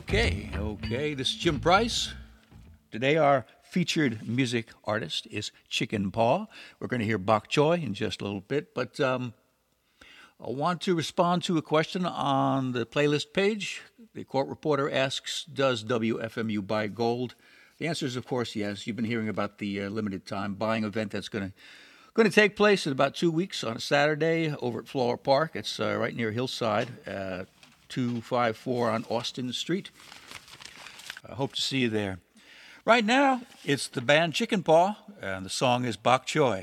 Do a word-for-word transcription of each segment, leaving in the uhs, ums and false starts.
Okay, okay. This is Jim Price. Today, our featured music artist is Chicken Paw. We're going to hear Bok Choy in just a little bit, but um, I want to respond to a question on the playlist page. The court reporter asks, does W F M U buy gold? The answer is, of course, yes. You've been hearing about the uh, limited time buying event that's going to going to take place in about two weeks on a Saturday over at Flower Park. It's uh, right near Hillside, uh, two fifty-four on Austin Street. I hope to see you there. Right now, it's the band Chicken Paw, and the song is Bok Choy.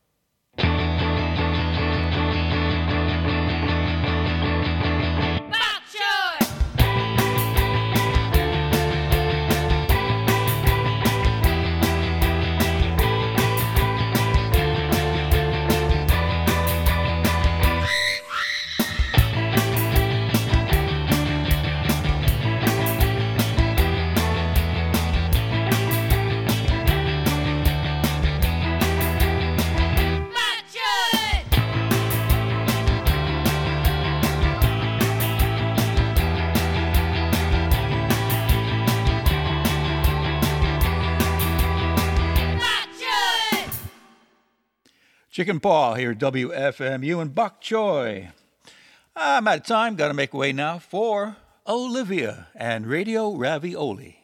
Chicken Paw here at W F M U and Bok Choy. I'm out of time. Got to make way now for Olivia and Radio Ravioli.